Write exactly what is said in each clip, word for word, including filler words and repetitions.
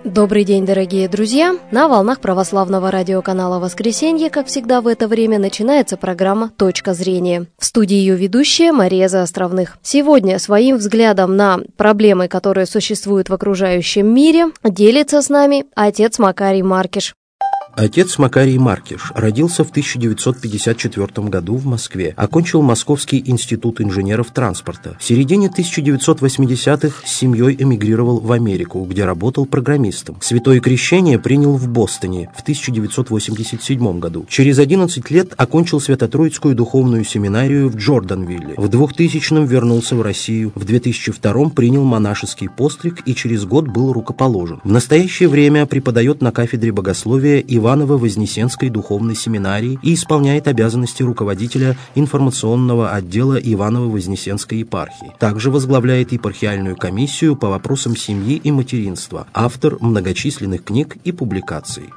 Добрый день, дорогие друзья! На волнах православного радиоканала «Воскресенье», как всегда в это время, начинается программа «Точка зрения». В студии ее ведущая Мария Заостровных. Сегодня своим взглядом на проблемы, которые существуют в окружающем мире, делится с нами отец Макарий Маркиш. Отец Макарий Маркиш родился в тысяча девятьсот пятьдесят четвёртом году в Москве, окончил Московский институт инженеров транспорта. В середине тысяча девятьсот восьмидесятых с семьей эмигрировал в Америку, где работал программистом. Святое крещение принял в Бостоне в тысяча девятьсот восемьдесят седьмом году. Через одиннадцать лет окончил Свято-Троицкую духовную семинарию в Джорданвилле. В двухтысячном вернулся в Россию. В две тысячи втором принял монашеский постриг и через год был рукоположен. В настоящее время преподает на кафедре богословия Иваново-Вознесенской духовной семинарии и исполняет обязанности руководителя информационного отдела Иваново-Вознесенской епархии. Также возглавляет епархиальную комиссию по вопросам семьи и материнства, автор многочисленных книг и публикаций.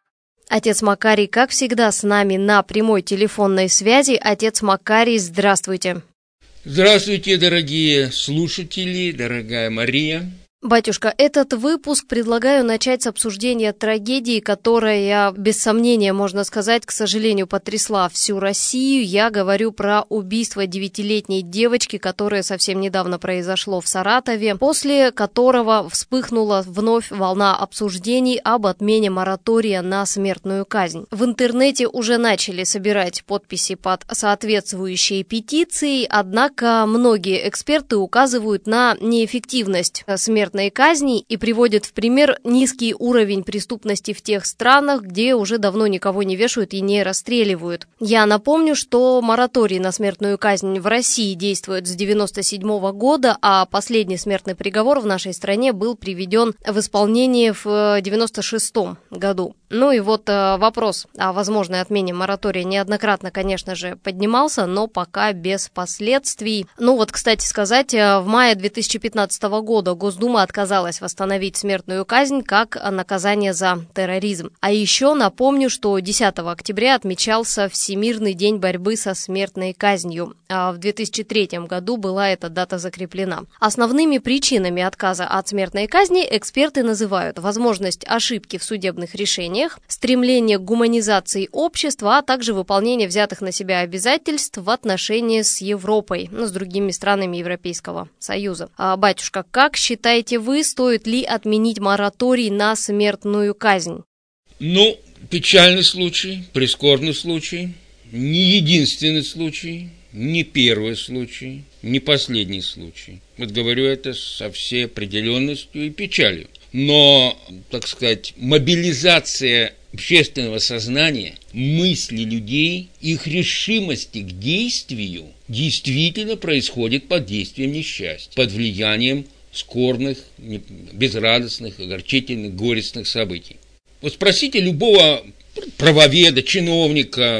Отец Макарий, как всегда, с нами на прямой телефонной связи. Отец Макарий, здравствуйте. Здравствуйте, дорогие слушатели, дорогая Мария. Батюшка, этот выпуск предлагаю начать с обсуждения трагедии, которая, без сомнения, можно сказать, к сожалению, потрясла всю Россию. Я говорю про убийство девятилетней девочки, которое совсем недавно произошло в Саратове, после которого вспыхнула вновь волна обсуждений об отмене моратория на смертную казнь. В интернете уже начали собирать подписи под соответствующие петиции, однако многие эксперты указывают на неэффективность смертной казни и приводят в пример низкий уровень преступности в тех странах, где уже давно никого не вешают и не расстреливают. Я напомню, что мораторий на смертную казнь в России действует с девяносто седьмого года, а последний смертный приговор в нашей стране был приведен в исполнение в девяносто шестом году. Ну и вот вопрос о возможной отмене моратория неоднократно, конечно же, поднимался, но пока без последствий. Ну вот, кстати сказать, в мае две тысячи пятнадцатого года Госдума отказалась восстановить смертную казнь как наказание за терроризм. А еще напомню, что десятого октября отмечался Всемирный день борьбы со смертной казнью. А в две тысячи третьем году была эта дата закреплена. Основными причинами отказа от смертной казни эксперты называют возможность ошибки в судебных решениях, стремление к гуманизации общества, а также выполнение взятых на себя обязательств в отношении с Европой, ну, с другими странами Европейского Союза. А, батюшка, как считаете вы, стоит ли отменить мораторий на смертную казнь? Ну, печальный случай, прискорбный случай, не единственный случай, не первый случай, не последний случай. Вот говорю это со всей определенностью и печалью. Но, так сказать, мобилизация общественного сознания, мысли людей, их решимости к действию действительно происходит под действием несчастья, под влиянием скорбных, безрадостных, огорчительных, горестных событий. Вот спросите любого правоведа, чиновника,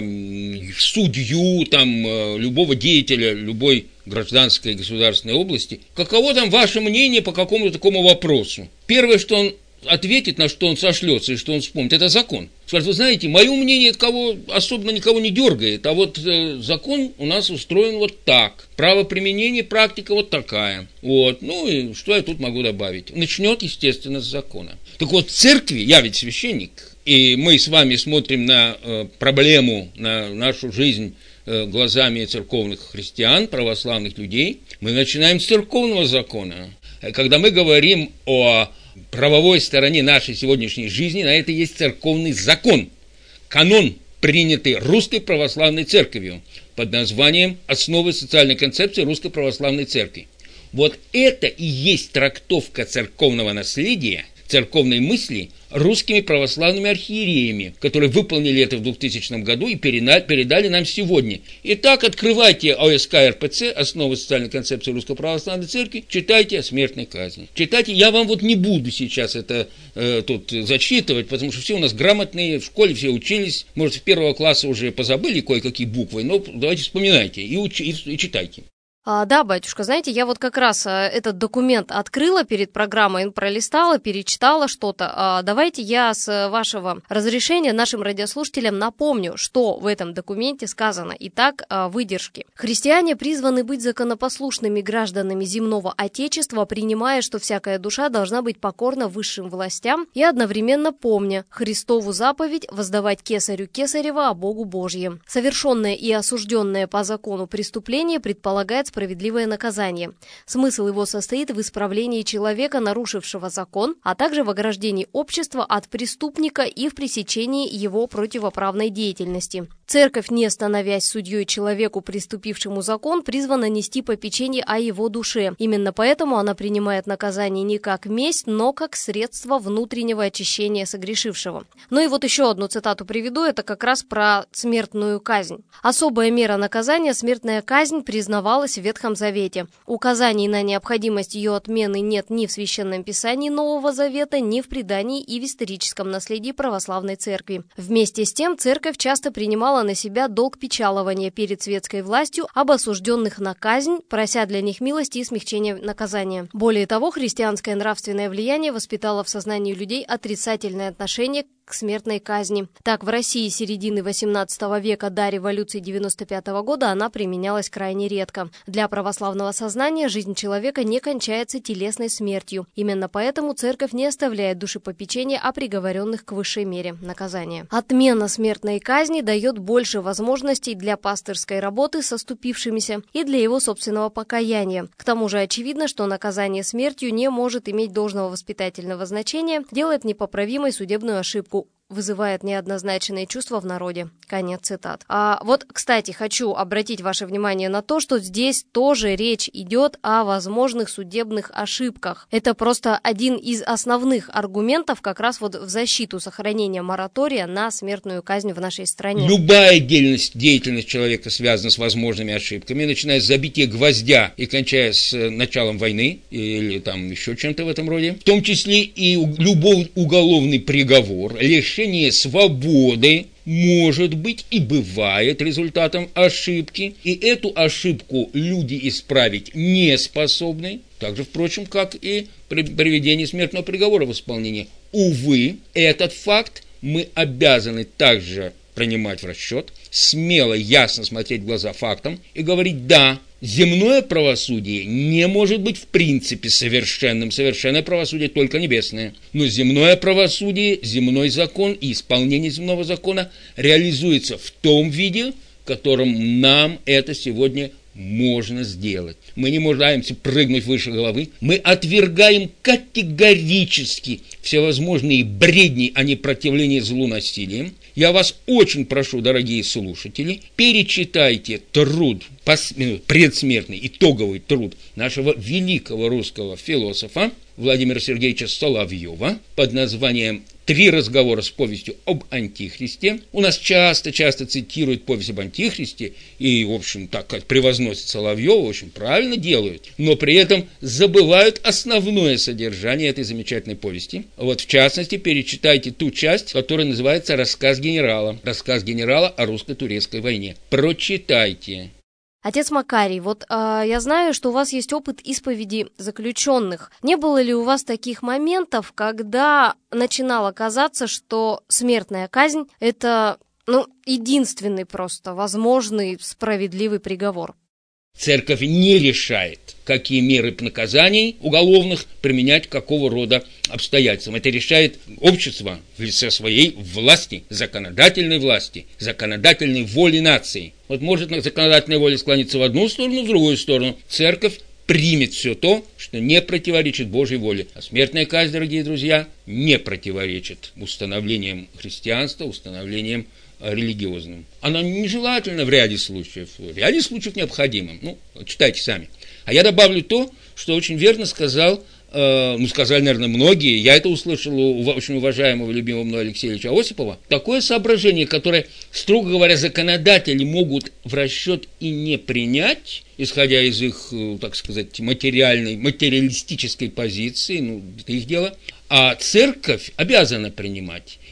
судью, там, любого деятеля любой гражданской и государственной области, каково там ваше мнение по какому-то такому вопросу. Первое, что он ответит, на что он сошлется и что он вспомнит, это закон. Скажет, вы знаете, мое мнение это кого, особенно никого не дергает, а вот э, закон у нас устроен вот так. Право применения, практика вот такая. Вот. Ну и что я тут могу добавить? Начнет, естественно, с закона. Так вот, в церкви, я ведь священник, и мы с вами смотрим на э, проблему, на нашу жизнь э, глазами церковных христиан, православных людей, мы начинаем с церковного закона. Когда мы говорим о правовой стороне нашей сегодняшней жизни, на это есть церковный закон, канон, принятый Русской Православной Церковью под названием «Основы социальной концепции Русской Православной Церкви». Вот это и есть трактовка церковного наследия, церковной мысли русскими православными архиереями, которые выполнили это в двухтысячном году и передали нам сегодня. Итак, открывайте ОСК РПЦ, «Основы социальной концепции Русской Православной Церкви», читайте о смертной казни. Читайте, я вам вот не буду сейчас это э, тут зачитывать, потому что все у нас грамотные, в школе все учились, может, в первого класса уже позабыли кое-какие буквы, но давайте вспоминайте и, уч- и, и читайте. А, да, батюшка, знаете, я вот как раз а, этот документ открыла перед программой, пролистала, перечитала что-то. А, давайте я с вашего разрешения нашим радиослушателям напомню, что в этом документе сказано. Итак, а, выдержки. Христиане призваны быть законопослушными гражданами земного Отечества, принимая, что всякая душа должна быть покорна высшим властям и одновременно помня Христову заповедь воздавать кесарю кесарева, а Богу Божьим. Совершенное и осужденное по закону преступление предполагает справедливое наказание. Смысл его состоит в исправлении человека, нарушившего закон, а также в ограждении общества от преступника и в пресечении его противоправной деятельности. Церковь, не становясь судьей человеку, приступившему закон, призвана нести попечение о его душе. Именно поэтому она принимает наказание не как месть, но как средство внутреннего очищения согрешившего. Ну и вот еще одну цитату приведу, это как раз про смертную казнь. Особая мера наказания, смертная казнь, признавалась в Ветхом Завете. Указаний на необходимость ее отмены нет ни в Священном Писании Нового Завета, ни в предании и в историческом наследии православной церкви. Вместе с тем, церковь часто принимала на себя долг печалования перед светской властью об осужденных на казнь, прося для них милости и смягчения наказания. Более того, христианское нравственное влияние воспитало в сознании людей отрицательное отношение к смертной казни. Так, в России середины восемнадцатого века до революции девяносто пятого года она применялась крайне редко. Для православного сознания жизнь человека не кончается телесной смертью. Именно поэтому церковь не оставляет душепопечения о приговоренных к высшей мере наказания. Отмена смертной казни дает больше возможностей для пастырской работы с оступившимися и для его собственного покаяния. К тому же очевидно, что наказание смертью не может иметь должного воспитательного значения, делает непоправимой судебную ошибку, вызывает неоднозначные чувства в народе. Конец цитат. А вот, кстати, хочу обратить ваше внимание на то, что здесь тоже речь идет о возможных судебных ошибках. Это просто один из основных аргументов как раз вот в защиту сохранения моратория на смертную казнь в нашей стране. Любая деятельность, деятельность человека связана с возможными ошибками, начиная с забития гвоздя и кончая с началом войны или там еще чем-то в этом роде. В том числе и любой уголовный приговор, лишение свободы может быть и бывает результатом ошибки, и эту ошибку люди исправить не способны, так же, впрочем, как и при приведении смертного приговора в исполнение. Увы, этот факт мы обязаны также принимать в расчет, смело, ясно смотреть в глаза фактам и говорить «да». Земное правосудие не может быть в принципе совершенным. Совершенное правосудие только небесное. Но земное правосудие, земной закон и исполнение земного закона реализуется в том виде, в котором нам это сегодня можно сделать. Мы не нуждаемся прыгнуть выше головы. Мы отвергаем категорически всевозможные бредни о непротивлении злу насилием. Я вас очень прошу, дорогие слушатели, перечитайте труд, предсмертный, итоговый труд нашего великого русского философа Владимира Сергеевича Соловьева под названием «Три разговора с повестью об Антихристе». У нас часто-часто цитируют повесть об Антихристе и, в общем, так как превозносят Соловьева, очень правильно делают, но при этом забывают основное содержание этой замечательной повести. Вот, в частности, перечитайте ту часть, которая называется «Рассказ генерала». Рассказ генерала о русско-турецкой войне. Прочитайте. Отец Макарий, вот э, я знаю, что у вас есть опыт исповеди заключенных. Не было ли у вас таких моментов, когда начинало казаться, что смертная казнь – это ну, единственный просто возможный справедливый приговор? Церковь не решает, какие меры наказаний уголовных применять, какого рода обстоятельствам. Это решает общество в лице своей власти, законодательной власти, законодательной воли нации. Вот может законодательная воля склониться в одну сторону, в другую сторону. Церковь примет все то, что не противоречит Божьей воле. А смертная казнь, дорогие друзья, не противоречит установлениям христианства, установлениям религиозным. Она нежелательна в ряде случаев, в ряде случаев необходима. Ну, читайте сами. А я добавлю то, что очень верно сказал, э, ну, сказали, наверное, многие, я это услышал у очень уважаемого, любимого мной Алексея Ильича Осипова, такое соображение, которое, строго говоря, законодатели могут в расчет и не принять, исходя из их, так сказать, материальной, материалистической позиции, ну, это их дело, а церковь обязана принимать.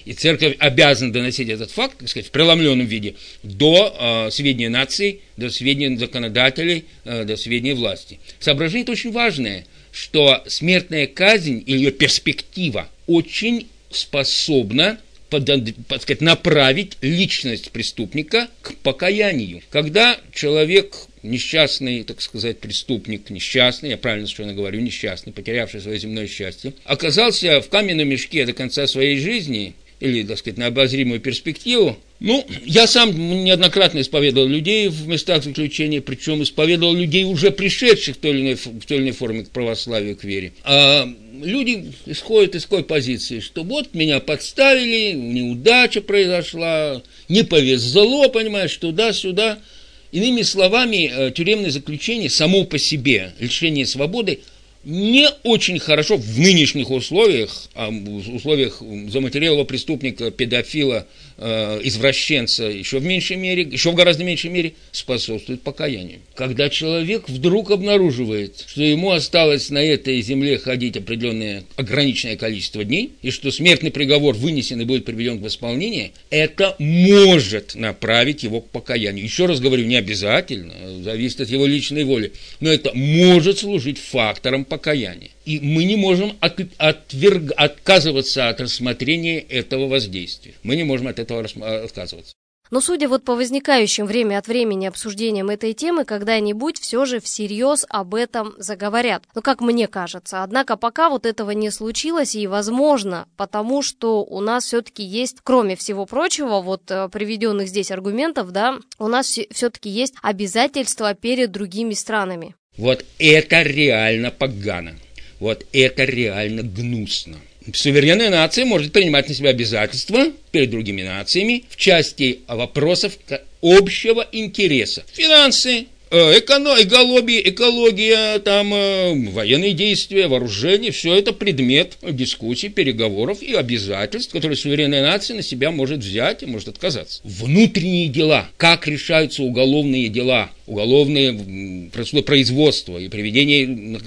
И церковь обязана доносить этот факт, так сказать, в преломленном виде до э, сведения нации, до сведения законодателей, э, до сведения власти. Соображение это очень важное, что смертная казнь или ее перспектива очень способна под, под, сказать, направить личность преступника к покаянию. Когда человек, несчастный, так сказать, преступник, несчастный, я правильно совершенно говорю, несчастный, потерявший свое земное счастье, оказался в каменном мешке до конца своей жизни, или, так сказать, на обозримую перспективу. Ну, я сам неоднократно исповедовал людей в местах заключения, причем исповедовал людей, уже пришедших в той или иной, в той или иной форме к православию, к вере. А люди исходят из такой позиции, что вот меня подставили, неудача произошла, не повезло, понимаешь, туда-сюда. Иными словами, тюремное заключение само по себе, лишение свободы, не очень хорошо в нынешних условиях, а в условиях заматерелого преступника, педофила, э, извращенца, еще в меньшей мере, еще в гораздо меньшей мере способствует покаянию. Когда человек вдруг обнаруживает, что ему осталось на этой земле ходить определенное ограниченное количество дней, и что смертный приговор вынесен и будет приведен в исполнение, это может направить его к покаянию. Еще раз говорю, не обязательно, зависит от его личной воли, но это может служить фактором покаяния. И мы не можем от, отверг, отказываться от рассмотрения этого воздействия. Мы не можем от этого отказываться. Но судя вот по возникающим время от времени обсуждениям этой темы, когда-нибудь все же всерьез об этом заговорят. Ну, как мне кажется. Однако пока вот этого не случилось, и возможно, потому что у нас все-таки есть, кроме всего прочего, вот приведенных здесь аргументов, да, у нас все-таки есть обязательства перед другими странами. Вот это реально погано. Вот это реально гнусно. Суверенная нация может принимать на себя обязательства перед другими нациями в части вопросов общего интереса. Финансы, эко- экология, экология, там, военные действия, вооружение, все это предмет дискуссий, переговоров и обязательств, которые суверенная нация на себя может взять и может отказаться. Внутренние дела, как решаются уголовные дела, уголовное производство и приведение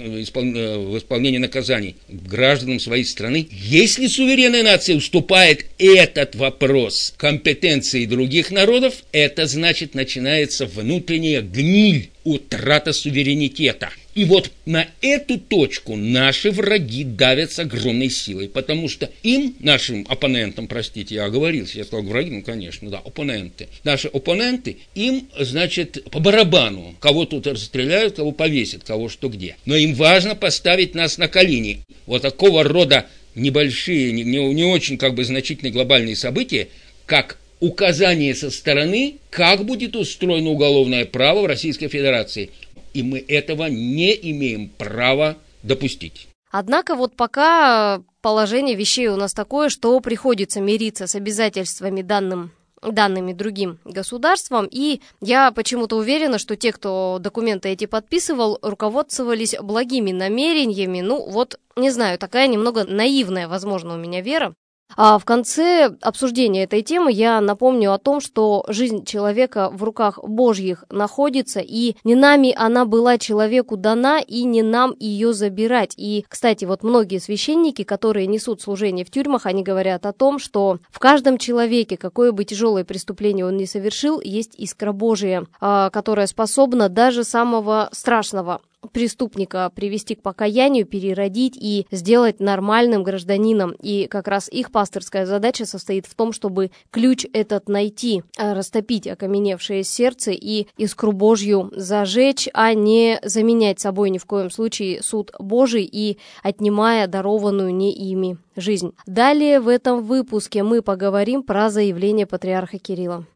в исполнение наказаний гражданам своей страны. Если суверенная нация уступает этот вопрос компетенции других народов, это значит начинается внутренняя гниль, утрата суверенитета. И вот на эту точку наши враги давят с огромной силой, потому что им, нашим оппонентам, простите, я оговорился, я сказал враги, ну, конечно, да, оппоненты, наши оппоненты, им, значит, по барабану, кого тут расстреляют, кого повесят, кого что где. Но им важно поставить нас на колени. Вот такого рода небольшие, не, не очень как бы значительные глобальные события, как указание со стороны, как будет устроено уголовное право в Российской Федерации. И мы этого не имеем права допустить. Однако вот пока положение вещей у нас такое, что приходится мириться с обязательствами данным, данными другим государствам. И я почему-то уверена, что те, кто документы эти подписывал, руководствовались благими намерениями. Ну вот, не знаю, такая немного наивная, возможно, у меня вера. А в конце обсуждения этой темы я напомню о том, что жизнь человека в руках Божьих находится, и не нами она была человеку дана, и не нам ее забирать. И, кстати, вот многие священники, которые несут служение в тюрьмах, они говорят о том, что в каждом человеке, какое бы тяжелое преступление он ни совершил, есть искра Божия, которая способна даже самого страшного преступника привести к покаянию, переродить и сделать нормальным гражданином. И как раз их пасторская задача состоит в том, чтобы ключ этот найти, растопить окаменевшее сердце и искру Божью зажечь, а не заменять собой ни в коем случае суд Божий и отнимая дарованную не ими жизнь. Далее в этом выпуске мы поговорим про заявление патриарха Кирилла.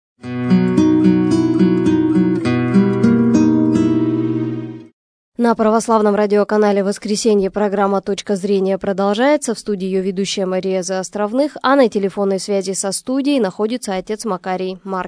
На православном радиоканале «Воскресенье» программа «Точка зрения» продолжается. В студии ее ведущая Мария Заостровных, а на телефонной связи со студией находится отец Макарий Маркиш.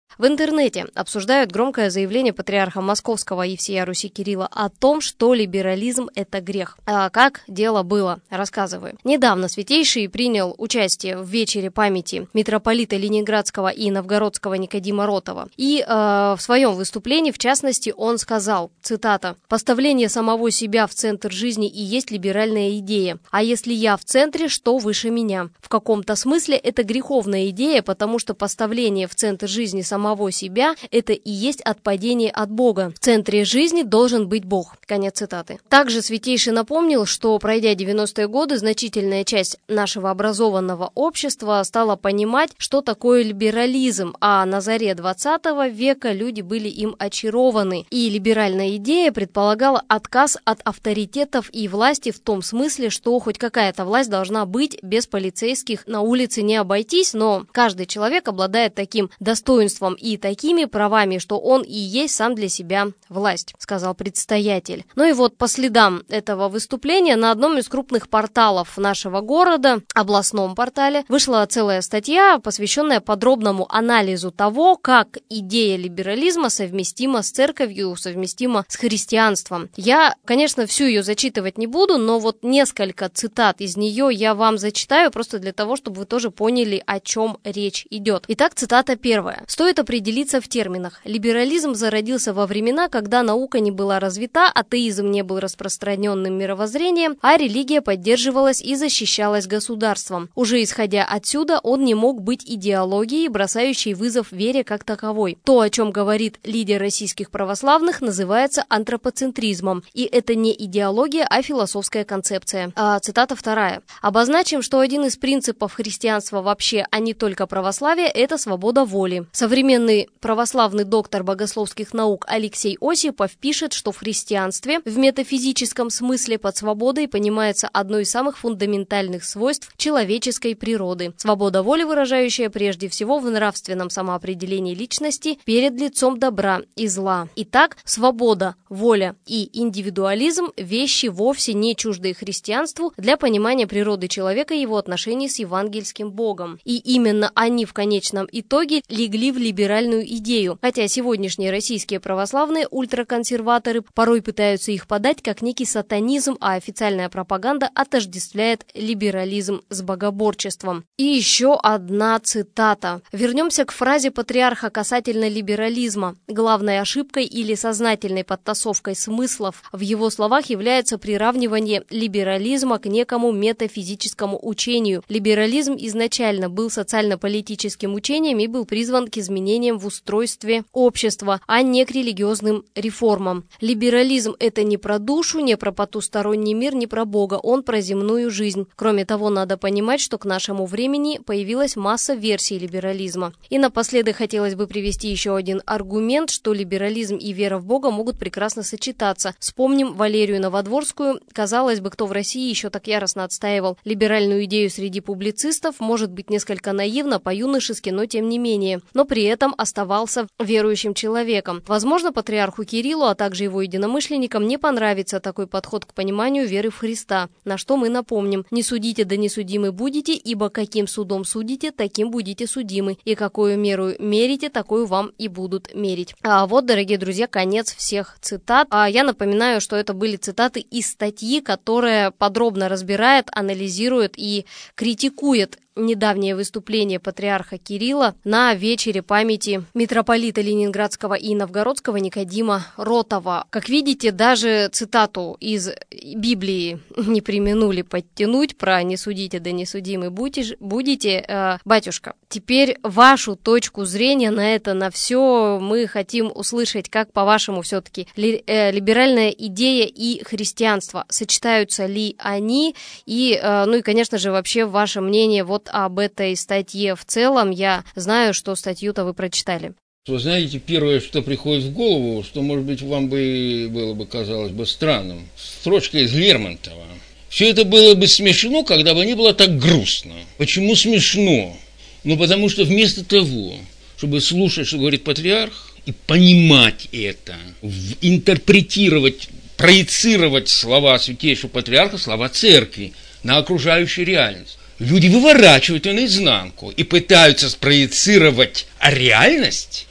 В интернете обсуждают громкое заявление патриарха Московского и всея Руси Кирилла о том, что либерализм – это грех. А как дело было? Рассказываю. Недавно Святейший принял участие в вечере памяти митрополита Ленинградского и Новгородского Никодима Ротова. И э, в своем выступлении, в частности, он сказал, цитата, «Поставление самого себя в центр жизни и есть либеральная идея. А если я в центре, что выше меня? В каком-то смысле это греховная идея, потому что поставление в центр жизни самого себя – это и есть отпадение от Бога. В центре жизни должен быть Бог». Конец цитаты. Также Святейший напомнил, что, пройдя девяностые годы, значительная часть нашего образованного общества стала понимать, что такое либерализм, а на заре двадцатого века люди были им очарованы. И либеральная идея предполагала отказ от авторитетов и власти в том смысле, что хоть какая-то власть должна быть, без полицейских на улице не обойтись, но каждый человек обладает таким достоинством и такими правами, что он и есть сам для себя власть, сказал предстоятель. Ну и вот по следам этого выступления на одном из крупных порталов нашего города, областном портале, вышла целая статья, посвященная подробному анализу того, как идея либерализма совместима с церковью, совместима с христианством. Я, конечно, всю ее зачитывать не буду, но вот несколько цитат из нее я вам зачитаю, просто для того, чтобы вы тоже поняли, о чем речь идет. Итак, цитата первая. «Стоит определиться в терминах. Либерализм зародился во времена, когда наука не была развита, атеизм не был распространенным мировоззрением, а религия поддерживалась и защищалась государством. Уже исходя отсюда, он не мог быть идеологией, бросающей вызов вере как таковой. То, о чем говорит лидер российских православных, называется антропоцентризмом. И это не идеология, а философская концепция». А, цитата вторая. «Обозначим, что один из принципов христианства вообще, а не только православия, это свобода воли. Современный православный доктор богословских наук Алексей Осипов пишет, что в христианстве в метафизическом смысле под свободой понимается одно из самых фундаментальных свойств человеческой природы. Свобода воли, выражающая прежде всего в нравственном самоопределении личности перед лицом добра и зла. Итак, свобода, воля и индивидуализм – вещи вовсе не чуждые христианству для понимания природы человека и его отношений с евангельским Богом. И именно они в конечном итоге легли в либеральную идею, хотя сегодняшние российские православные ультраконсерваторы порой пытаются их подать как некий сатанизм, а официальная пропаганда отождествляет либерализм с богоборчеством». И еще одна цитата. Вернемся к фразе патриарха касательно либерализма. Главной ошибкой или сознательной подтасовкой смыслов в его словах является приравнивание либерализма к некому метафизическому учению. Либерализм изначально был социально-политическим учением и был призван к изменениям в устройстве общества, а не к религиозным реформам. Либерализм – это не про душу, не про потусторонний мир, не про Бога, он про земную жизнь. Кроме того, надо понимать, что к нашему времени появилась масса версий либерализма. И напоследок хотелось бы привести еще один аргумент, что либерализм и вера в Бога могут прекрасно сочетаться. Вспомним Валерию Новодворскую. Казалось бы, кто в России еще так яростно отстаивал либеральную идею среди публицистов, может быть несколько наивно, по-юношески, но тем не менее, но при этом оставался верующим человеком. Возможно, патриарху Кириллу, а также его единомышленникам не понравится такой подход к пониманию веры в Христа, на что мы напомним: «Не судите, да не судимы будете, ибо каким судом судите, таким будете судимы, и какую меру мерите, такую вам и будут мерить». А вот, дорогие друзья, конец всех цитат. А я напоминаю, что это были цитаты из статьи, которая подробно разбирает, анализирует и критикует недавнее выступление патриарха Кирилла на вечере памяти митрополита Ленинградского и Новгородского Никодима Ротова. Как видите, даже цитату из Библии не преминули подтянуть про «не судите, да не судимы будете». Э, батюшка, теперь вашу точку зрения на это, на все мы хотим услышать. Как, по-вашему, все-таки ли, э, либеральная идея и христианство, сочетаются ли они? И, э, ну и, конечно же, вообще ваше мнение вот об этой статье в целом. Я знаю, что статью-то вы прочитали. Вы знаете, первое, что приходит в голову, что, может быть, вам бы было бы казалось бы странным, строчка из Лермонтова. Все это было бы смешно, когда бы не было так грустно. Почему смешно? Ну, потому что вместо того, чтобы слушать, что говорит патриарх, и понимать это, интерпретировать, проецировать слова святейшего патриарха, слова церкви на окружающую реальность, люди выворачивают ее наизнанку и пытаются спроецировать реальность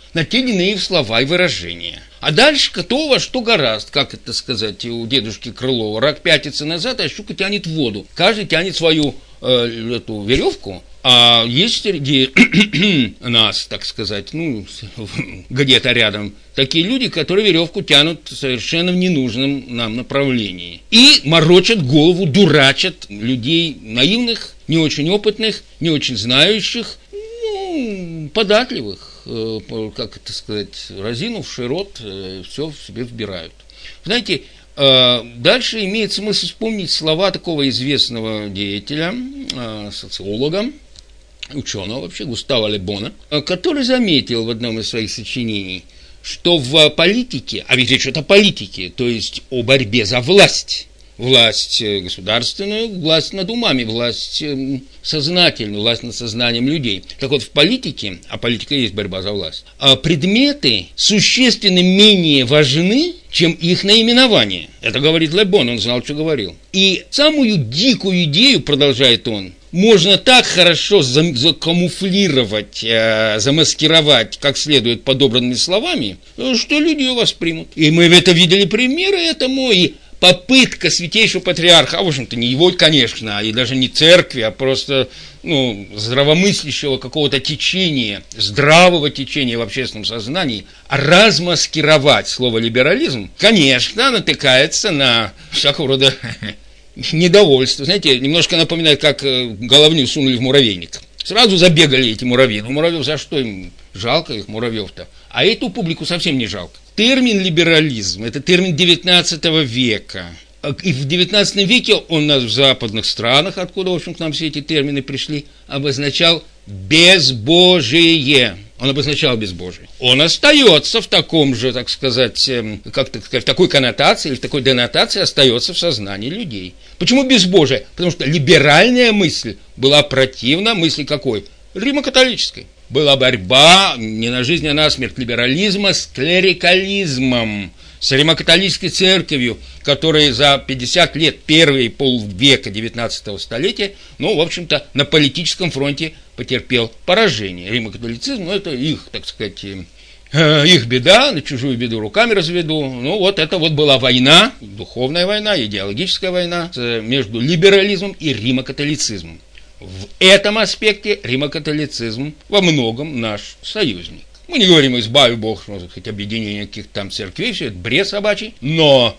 на те или иные слова и выражения. А дальше кто во что гораст, как это сказать у дедушки Крылова. Рак пятится назад, а щука тянет в воду. Каждый тянет свою э, эту веревку. А есть среди нас, так сказать, ну, где-то рядом, такие люди, которые веревку тянут совершенно в ненужном нам направлении. И морочат голову, дурачат людей наивных, не очень опытных, не очень знающих, ну, податливых, э, как это сказать, разинувший рот, э, все в себе вбирают. Знаете, э, дальше имеет смысл вспомнить слова такого известного деятеля, э, социолога, ученого вообще, Густава Ле Бона, который заметил в одном из своих сочинений, что в политике, а ведь речь идет о политике, то есть о борьбе за власть, власть государственную, власть над умами, власть сознательную, власть над сознанием людей. Так вот, в политике, а политика есть борьба за власть, предметы существенно менее важны, чем их наименование. Это говорит Ле Бон, он знал, что говорил. И самую дикую идею, продолжает он, можно так хорошо закамуфлировать, э, замаскировать, как следует подобранными словами, что люди ее воспримут. И мы это видели примеры этому, и попытка святейшего патриарха, а в общем-то не его, конечно, и даже не церкви, а просто ну, здравомыслящего какого-то течения, здравого течения в общественном сознании, размаскировать слово либерализм, конечно, натыкается на всякого рода недовольство. Знаете, немножко напоминает, как головню сунули в муравейник. Сразу забегали эти муравьи. Ну, муравьев за что им? Жалко их, муравьев-то. А эту публику совсем не жалко. Термин либерализм – это термин девятнадцатого века. И в девятнадцатом веке он нас в западных странах, откуда, в общем, к нам все эти термины пришли, обозначал безбожие. Он обозначал безбожие. Он остается в таком же, так сказать, как так сказать, в такой коннотации или в такой денотации остается в сознании людей. Почему безбожие? Потому что либеральная мысль была противна мысли какой? Римо-католической. Была борьба не на жизнь, а на смерть либерализма с клерикализмом, с римокатолической церковью, которая за пятьдесят лет, первые полвека девятнадцатого столетия, ну, в общем-то, на политическом фронте потерпел поражение. Римокатолицизм, ну, это их, так сказать, их беда, на чужую беду руками разведу. Ну, вот это вот была война, духовная война, идеологическая война между либерализмом и римокатолицизмом. В этом аспекте римокатолицизм во многом наш союзник. Мы не говорим, избави Бог, что хоть объединение каких-то там церквей, все это бред собачий, но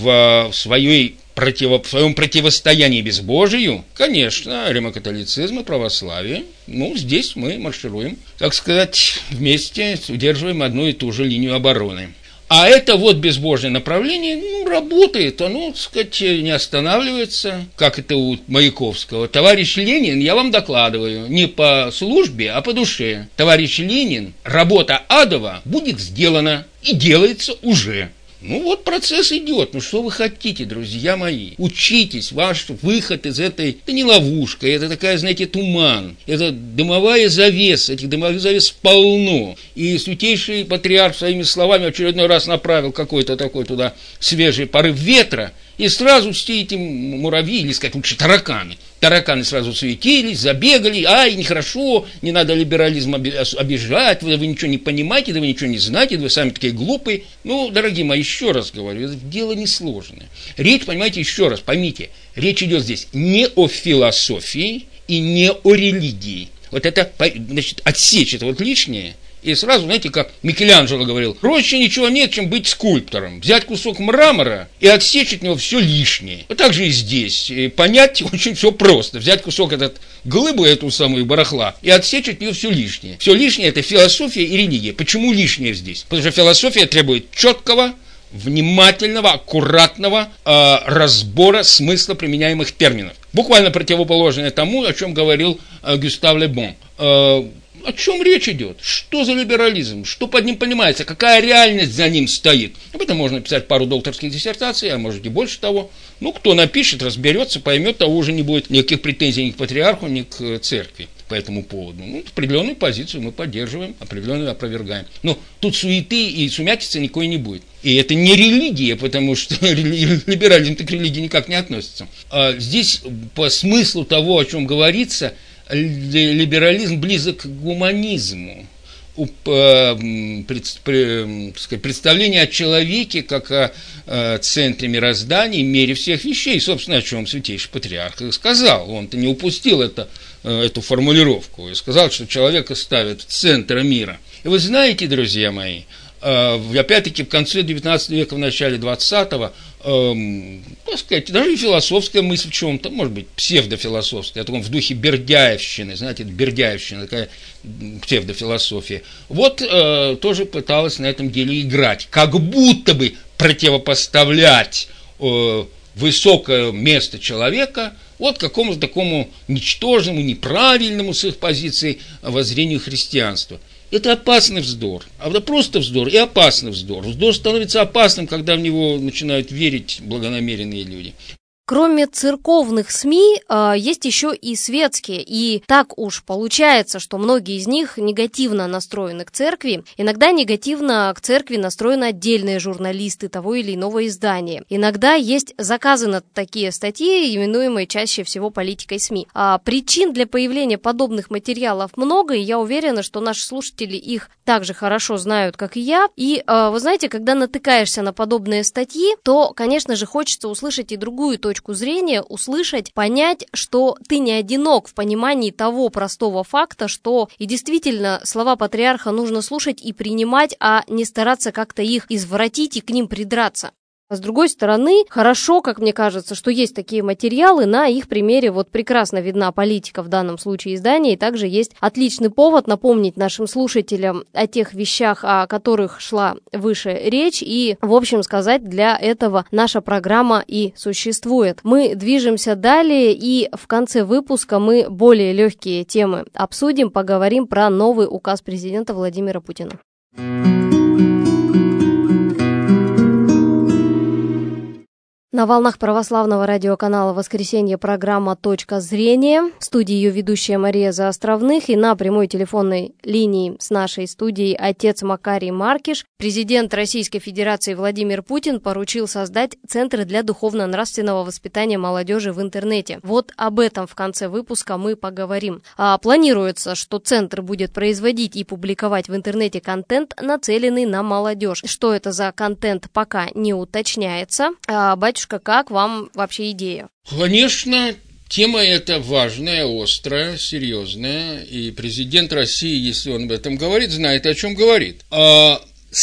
в, своей противо, в своем противостоянии безбожию, конечно, римокатолицизм и православие, ну, здесь мы маршируем, так сказать, вместе удерживаем одну и ту же линию обороны. А это вот безбожное направление, ну, работает, оно, так сказать, не останавливается, как это у Маяковского. Товарищ Ленин, я вам докладываю, не по службе, а по душе. Товарищ Ленин, работа адова будет сделана и делается уже. Ну вот процесс идет. Ну что вы хотите, друзья мои? Учитесь, ваш выход из этой, это не ловушка, это такая, знаете, туман, это дымовая завеса, этих дымовых завес полно. И святейший патриарх своими словами в очередной раз направил какой-то такой туда свежий порыв ветра, и сразу все эти муравьи, или сказать лучше тараканы, тараканы сразу суетились, забегали, ай, нехорошо, не надо либерализм обижать, вы, вы ничего не понимаете, да вы ничего не знаете, да вы сами такие глупые. Ну, дорогие мои, еще раз говорю, это дело несложное. Речь, понимаете, еще раз, поймите, речь идет здесь не о философии и не о религии. Вот это, значит, отсечь это вот лишнее. И сразу, знаете, как Микеланджело говорил, проще ничего нет, чем быть скульптором. Взять кусок мрамора и отсечь от него все лишнее. Вот так же и здесь. И понять очень все просто. Взять кусок этот глыбу, эту самую барахла, и отсечь от нее все лишнее. Все лишнее – это философия и религия. Почему лишнее здесь? Потому что философия требует четкого, внимательного, аккуратного э, разбора смысла применяемых терминов. Буквально противоположное тому, о чем говорил э, Густав Ле Бон. Э, О чем речь идет? Что за либерализм? Что под ним понимается? Какая реальность за ним стоит? Об этом можно написать пару докторских диссертаций, а может и больше того. Ну, кто напишет, разберется, поймет, того уже не будет никаких претензий ни к патриарху, ни к церкви по этому поводу. Ну, определенную позицию мы поддерживаем, определенную опровергаем. Но тут суеты и сумятицы никакой не будет. И это не религия, потому что либерализм к религии никак не относится. А здесь по смыслу того, о чем говорится, либерализм близок к гуманизму. представление о человеке как о центре мироздания, мере всех вещей. Собственно, о чем Святейший Патриарх и сказал. Он-то не упустил это, эту формулировку и сказал, что человека ставят в центр мира. И вы знаете, друзья мои, опять-таки в конце девятнадцатого века, в начале двадцатого, эм, так сказать, даже и философская мысль в чем-то, может быть, псевдофилософская, о таком в духе Бердяевщины, знаете, Бердяевщина, такая псевдофилософия, вот э, тоже пыталась на этом деле играть, как будто бы противопоставлять э, высокое место человека вот какому-то такому ничтожному, неправильному с их позиции воззрению христианства. Это опасный вздор. А это просто вздор и опасный вздор. Вздор становится опасным, когда в него начинают верить благонамеренные люди. Кроме церковных СМИ, есть еще и светские, и так уж получается, что многие из них негативно настроены к церкви. Иногда негативно к церкви настроены отдельные журналисты того или иного издания. Иногда есть заказы на такие статьи, именуемые чаще всего политикой СМИ. А причин для появления подобных материалов много, и я уверена, что наши слушатели их также хорошо знают, как и я. И вы знаете, когда натыкаешься на подобные статьи, то, конечно же, хочется услышать и другую точку зрения, услышать, понять, что ты не одинок в понимании того простого факта, что и действительно слова патриарха нужно слушать и принимать, а не стараться как-то их извратить и к ним придраться. А с другой стороны, хорошо, как мне кажется, что есть такие материалы, на их примере вот прекрасно видна политика в данном случае издания, и также есть отличный повод напомнить нашим слушателям о тех вещах, о которых шла выше речь, и, в общем сказать, для этого наша программа и существует. Мы движемся далее, и в конце выпуска мы более легкие темы обсудим, поговорим про новый указ президента Владимира Путина. На волнах православного радиоканала «Воскресенье» программа «Точка зрения». В студии ее ведущая Мария Заостровных, и на прямой телефонной линии с нашей студией отец Макарий Маркиш. Президент Российской Федерации Владимир Путин поручил создать центры для духовно-нравственного воспитания молодежи в интернете. Вот об этом в конце выпуска мы поговорим. А планируется, что центр будет производить и публиковать в интернете контент, нацеленный на молодежь. Что это за контент, пока не уточняется. А, батюшка, как вам вообще идея? Конечно, тема эта важная, острая, серьезная, и президент России, если он об этом говорит, знает, о чем говорит. А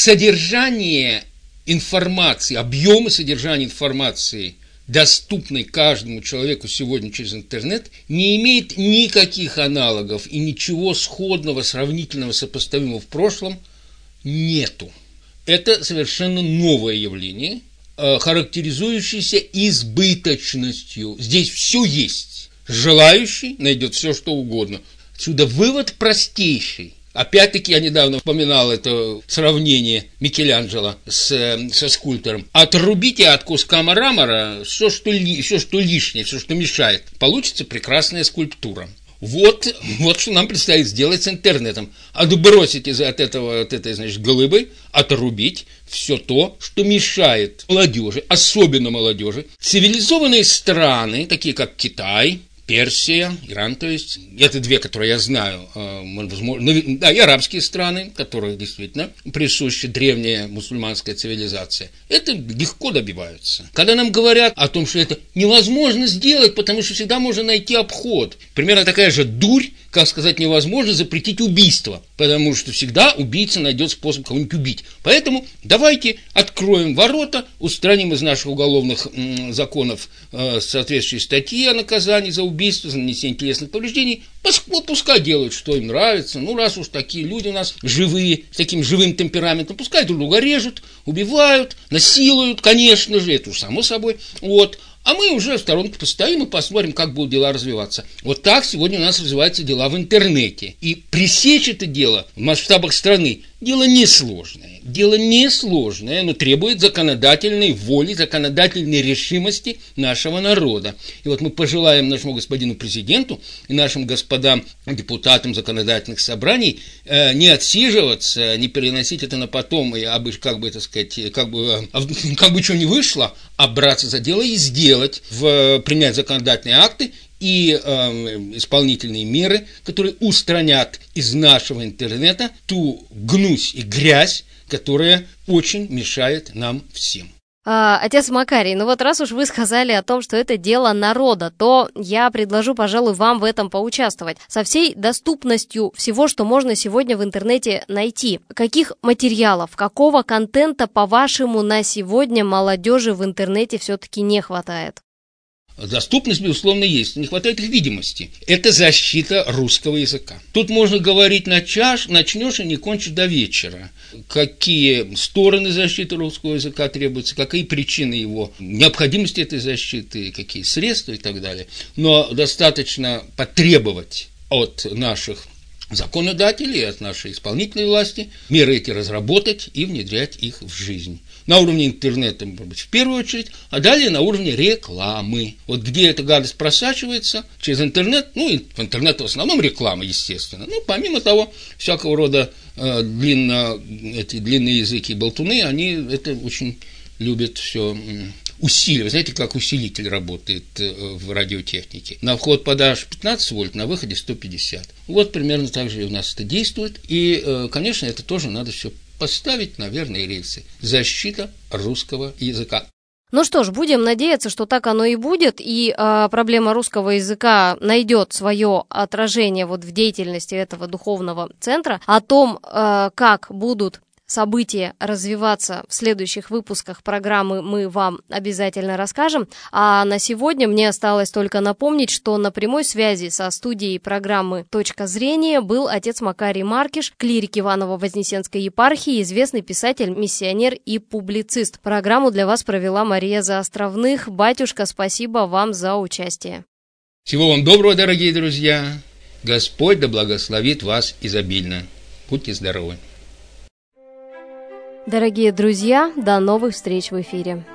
содержание информации, объемы содержания информации, доступной каждому человеку сегодня через интернет, не имеет никаких аналогов и ничего сходного, сравнительного, сопоставимого в прошлом нету. Это совершенно новое явление, характеризующийся избыточностью. Здесь все есть. Желающий найдет все, что угодно. Отсюда вывод простейший. Опять-таки, я недавно вспоминал это сравнение Микеланджело с, со скульптором. Отрубите от куска мрамора все, что, ли, все, что лишнее, все, что мешает. Получится прекрасная скульптура. Вот, вот что нам предстоит сделать с интернетом. Отбросить из, от, этого, от этой, значит, глыбы, отрубить все то, что мешает молодежи, особенно молодежи. Цивилизованные страны, такие как Китай, Персия, Иран, то есть, это две, которые я знаю, возможно, да, и арабские страны, которые действительно присуща древняя мусульманская цивилизация, это легко добиваются. Когда нам говорят о том, что это невозможно сделать, потому что всегда можно найти обход, примерно такая же дурь, как сказать, невозможно запретить убийство, потому что всегда убийца найдет способ кого-нибудь убить. Поэтому давайте откроем ворота, устраним из наших уголовных м, законов э, соответствующие статьи о наказании за убийство, за нанесение телесных повреждений. Пускай делают, что им нравится. Ну, раз уж такие люди у нас живые, с таким живым темпераментом, пускай друг друга режут, убивают, насилуют, конечно же, это уж само собой. Вот. А мы уже в сторонке постоим и посмотрим, как будут дела развиваться. Вот так сегодня у нас развиваются дела в интернете. И пресечь это дело в масштабах страны дело несложное. Дело несложное, но требует законодательной воли, законодательной решимости нашего народа. И вот мы пожелаем нашему господину президенту и нашим господам депутатам законодательных собраний э, не отсиживаться, не переносить это на потом, и абы, как бы это сказать, как бы, как бы что ни вышло, а браться за дело и сделать, в, принять законодательные акты и э, исполнительные меры, которые устранят из нашего интернета ту гнусь и грязь, которая очень мешает нам всем. А, отец Макарий, ну вот раз уж вы сказали о том, что это дело народа, то я предложу, пожалуй, вам в этом поучаствовать. Со всей доступностью всего, что можно сегодня в интернете найти, каких материалов, какого контента, по-вашему, на сегодня молодежи в интернете все-таки не хватает? Доступность, безусловно, есть, не хватает их видимости. Это защита русского языка. Тут можно говорить начаш, начнешь и не кончишь до вечера. Какие стороны защиты русского языка требуются, какие причины его необходимости этой защиты, какие средства и так далее. Но достаточно потребовать от наших законодателей, от нашей исполнительной власти меры эти разработать и внедрять их в жизнь. На уровне интернета, может быть, в первую очередь, а далее на уровне рекламы. Вот где эта гадость просачивается, через интернет, ну, и в интернет в основном реклама, естественно. Ну, помимо того, всякого рода э, длинно, эти длинные языки болтуны, они это очень любят все усиливать. Знаете, как усилитель работает в радиотехнике. На вход подашь пятнадцать вольт, на выходе сто пятьдесят. Вот примерно так же и у нас это действует. И, конечно, это тоже надо все поставить на верные рельсы. Защита русского языка. Ну что ж, будем надеяться, что так оно и будет, и э, проблема русского языка найдет свое отражение вот в деятельности этого духовного центра. О том, э, как будут события развиваться в следующих выпусках программы, мы вам обязательно расскажем. А на сегодня мне осталось только напомнить, что на прямой связи со студией программы «Точка зрения» был отец Макарий Маркиш, клирик Иваново-Вознесенской епархии, известный писатель, миссионер и публицист. Программу для вас провела Мария Заостровных. Батюшка, спасибо вам за участие. Всего вам доброго, дорогие друзья. Господь да благословит вас изобильно. Будьте здоровы. Дорогие друзья, до новых встреч в эфире.